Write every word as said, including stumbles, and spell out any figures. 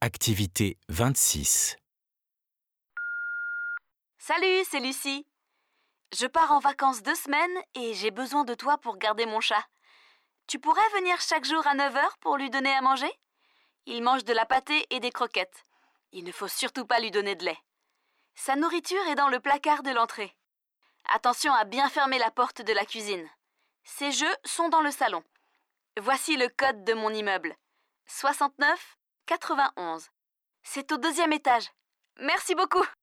Activité vingt-six. Salut, c'est Lucie. Je pars en vacances deux semaines et j'ai besoin de toi pour garder mon chat. Tu pourrais venir chaque jour à neuf heures pour lui donner à manger? Il mange de la pâtée et des croquettes. Il ne faut surtout pas lui donner de lait. Sa nourriture est dans le placard de l'entrée. Attention à bien fermer la porte de la cuisine. Ses jeux sont dans le salon. Voici le code de mon immeuble. soixante-neuf quatre-vingt-onze. C'est au deuxième étage. Merci beaucoup.